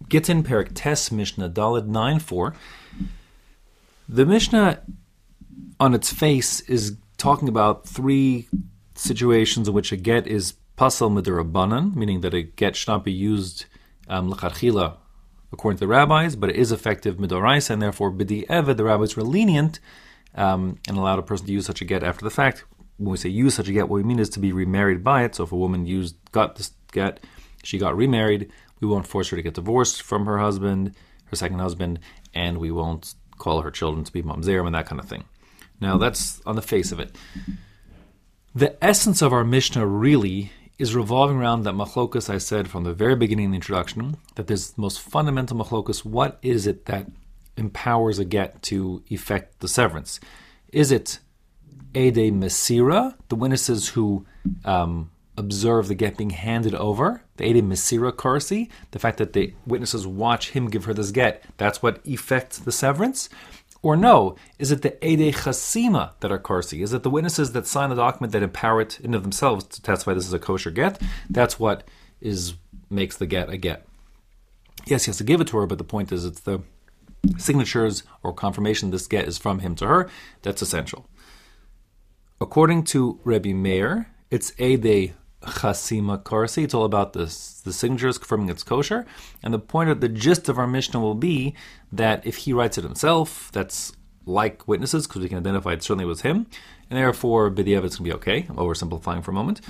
Gittin Perik Tes Mishnah Daled 9:4. The Mishnah, on its face, is talking about three situations in which a get is pasal midirabanan, meaning that a get should not be used l'chadchila according to the rabbis, but it is effective midoraisa, and therefore b'di'evad, the rabbis were lenient and allowed a person to use such a get after the fact. When we say use such a get, what we mean is to be remarried by it. So if a woman got this get, she got remarried, we won't force her to get divorced from her husband, her second husband, and we won't call her children to be mamzerim and that kind of thing. Now that's on the face of it. The essence of our Mishnah really is revolving around that machlokas I said from the very beginning in the introduction, that there's the most fundamental machlokas. What is it that empowers a get to effect the severance? Is it Ede Mesira, the witnesses who observe the get being handed over, the Ede Mesira Karsi, the fact that the witnesses watch him give her this get, that's what effects the severance? Or no, is it the Ede Chasima that are Karsi? Is it the witnesses that sign the document that empower it in of themselves to testify this is a kosher get? That's what makes the get a get. Yes, he has to give it to her, but the point is it's the signatures or confirmation this get is from him to her that's essential. According to Rebbe Meir, it's Ede Chasima Karsi. It's all about the signatures confirming it's kosher. And the gist of our Mishnah will be that if he writes it himself, that's like witnesses, because we can identify it certainly was him. And therefore, b'di'evad it's going to be okay. I'm oversimplifying for a moment.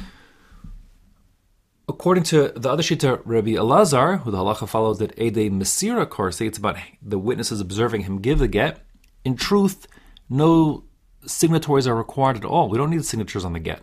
According to the other Shita, Rabbi Elazar, who the halacha follows that Ede Mesira Karsi, it's about the witnesses observing him give the get. In truth, no signatories are required at all. We don't need signatures on the get.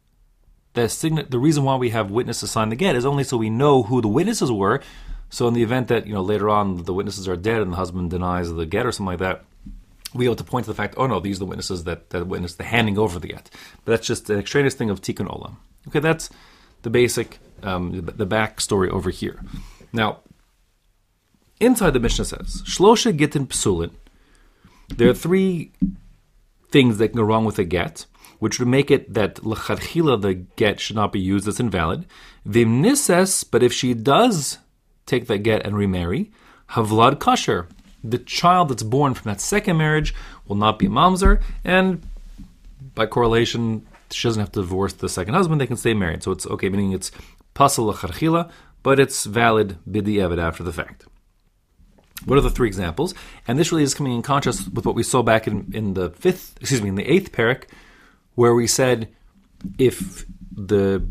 The reason why we have witnesses sign the get is only so we know who the witnesses were. So in the event that later on the witnesses are dead and the husband denies the get or something like that, we have to point to the fact, oh no, these are the witnesses that witnessed the handing over the get. But that's just an extraneous thing of tikkun olam. Okay, that's the basic, the backstory over here. Now, inside the Mishnah says, Shlosha Gittin Psulin. There are three things that can go wrong with a get, which would make it that l'chadchila the get should not be used, it's invalid. Vim nises, but if she does take that get and remarry, havlad kasher, the child that's born from that second marriage will not be a mamzer, and by correlation, she doesn't have to divorce the second husband, they can stay married. So it's okay, meaning it's pasal l'chadchila, but it's valid b'di'evad after the fact. What are the three examples? And this really is coming in contrast with what we saw back in the eighth parak, where we said if the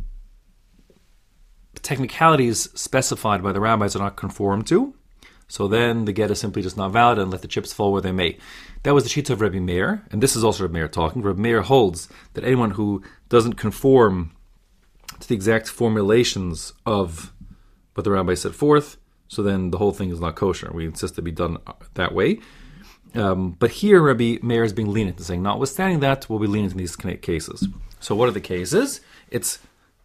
technicalities specified by the rabbis are not conformed to, so then the get is simply just not valid and let the chips fall where they may. That was the shita of Rebbe Meir, and this is also Rebbe Meir talking. Rebbe Meir holds that anyone who doesn't conform to the exact formulations of what the rabbi set forth, so then the whole thing is not kosher. We insist to be done that way. But here Rabbi Meir is being lenient and saying, notwithstanding that, we'll be lenient in these cases. So what are the cases? It's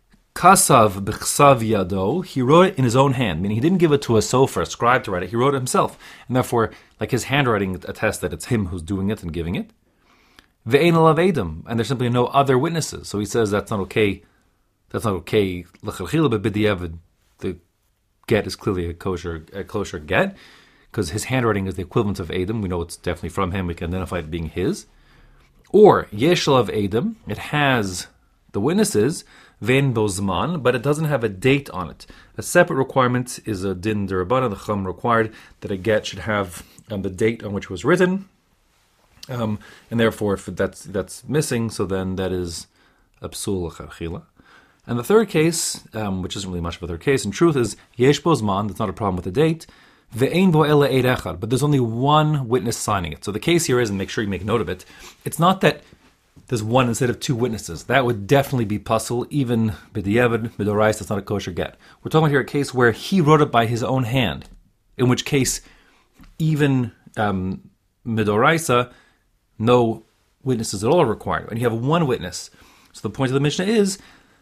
kasav b'chsav yado. He wrote it in his own hand, meaning he didn't give it to a sofer, a scribe to write it. He wrote it himself. And therefore, like his handwriting attests that it's him who's doing it and giving it. Ve'ein alav edom. And there's simply no other witnesses. So he says that's not okay. That's not okay. L'chadchila, but b'di'evad, the get is clearly a kosher get, because his handwriting is the equivalent of Edom. We know it's definitely from him. We can identify it being his. Or Yeshel of Edom, it has the witnesses, Vein Bozman, but it doesn't have a date on it. A separate requirement is a din derabana. The Chum required that a get should have the date on which it was written, and therefore if that's missing, so then that is a psul l'chadchila. And the third case, which isn't really much of a third case, in truth is Yesh Bozman, that's not a problem with the date, Ve'ein bo ela eid echad, but there's only one witness signing it. So the case here is, and make sure you make note of it, it's not that there's one instead of two witnesses. That would definitely be puzzle, even b'di'evad, b'dorais, that's not a kosher get. We're talking about here a case where he wrote it by his own hand, in which case, even midoraisa, no witnesses at all are required. And you have one witness. So the point of the Mishnah is,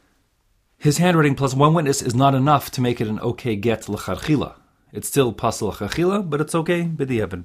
his handwriting plus one witness is not enough to make it an okay get l'chadchila. It's still pasal l'chadchila, but it's okay b'di'evad.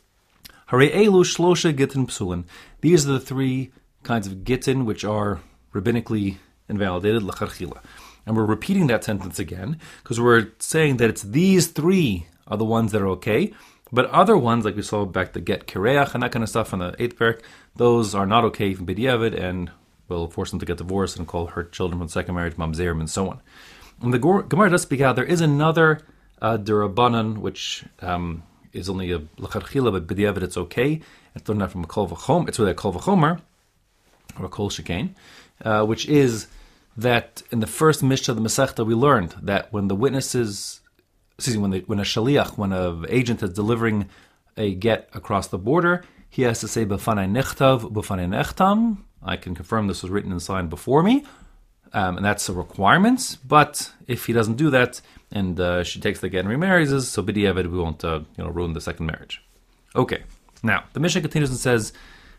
Harei elu shlosha gittin psulin. These are the three kinds of gittin which are rabbinically invalidated l'chadchila. And we're repeating that sentence again because we're saying that it's these three are the ones that are okay. But other ones, like we saw back the get kireach and that kind of stuff in the 8th parak, those are not okay from b'diavad and will force them to get divorced and call her children from the second marriage mamzerim and so on. And the Gemara does speak out. There is another derabanan which is only a l'chadchila, but b'diavad it's okay. It's learned that from a kol v'chomer. It's really a kol v'chomer or a kol shekain, which is that in the first Mishnah of the Masechta we learned that when the witnesses, when a shaliach, when an agent is delivering a get across the border, he has to say b'fanei nechtav, b'fanei nechtam. I can confirm this was written and signed before me, and that's a requirement. But if he doesn't do that, and she takes the get and remarries, so b'diavad we won't ruin the second marriage. Okay, now the Mishnah continues and says,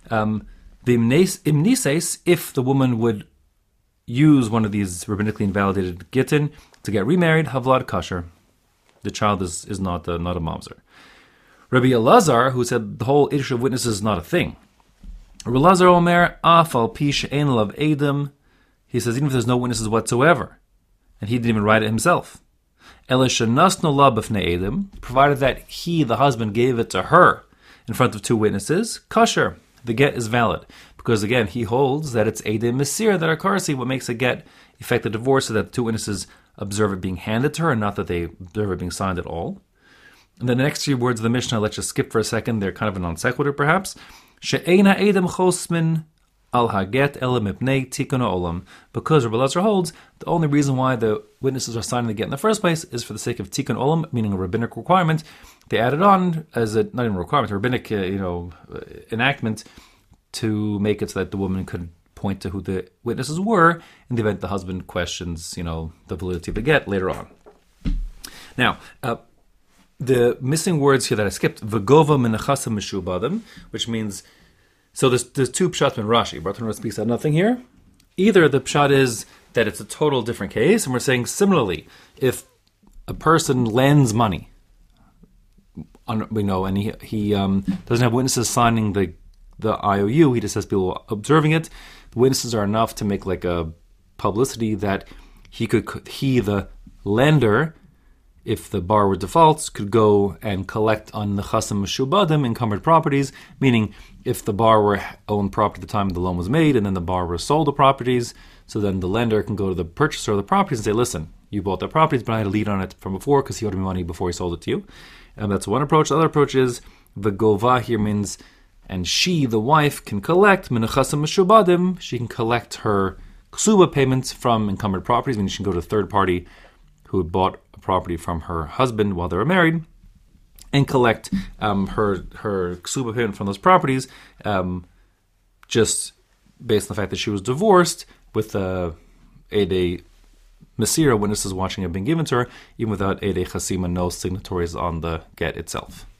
imnises, if the woman would use one of these rabbinically invalidated gittin to get remarried, havlad kasher. The child is not a mamzer. Rabbi Elazar, who said the whole issue of witnesses is not a thing. Rabbi Elazar omer afal pish ein lav edim. He says even if there's no witnesses whatsoever, and he didn't even write it himself, elishanasno la b'fnei edim, provided that he, the husband, gave it to her in front of two witnesses, kasher. The get is valid. Because again, he holds that it's Eidei Mesir that are Karsi. What makes a get effect a divorce so that the two witnesses observe it being handed to her and not that they observe it being signed at all. And then the next few words of the Mishnah, let's just skip for a second. They're kind of a non sequitur perhaps. She'eina Eidem Chosmin al Haget Elam Mipnei Tikkun Olam. Because Rabbi Elazar holds the only reason why the witnesses are signing the get in the first place is for the sake of Tikkun Olam, meaning a rabbinic requirement. They added on as a, not even a requirement, a rabbinic enactment to make it so that the woman could point to who the witnesses were in the event the husband questions, the validity of the get later on. Now, the missing words here that I skipped, v'gova menachasa mishubadim, which means, so there's two pshat in Rashi. Bartanura speaks out nothing here. Either the pshat is that it's a total different case, and we're saying similarly, if a person lends money, and he doesn't have witnesses signing the IOU, he just has people observing it. The witnesses are enough to make like a publicity that he, the lender, if the borrower defaults, could go and collect on nechasim meshubadim, encumbered properties, meaning if the borrower owned property at the time the loan was made and then the borrower sold the properties, so then the lender can go to the purchaser of the properties and say, listen, you bought the properties, but I had a lien on it from before because he owed me money before he sold it to you. And that's one approach. The other approach is, the gova here means, and she, the wife, can collect menachasim meshubadim. She can collect her ksuba payments from encumbered properties, meaning she can go to a third party who had bought a property from her husband while they were married and collect her ksuba payment from those properties, just based on the fact that she was divorced with a Masira, witnesses watching have been given to her, even without Eidei Chasima, no signatories on the get itself.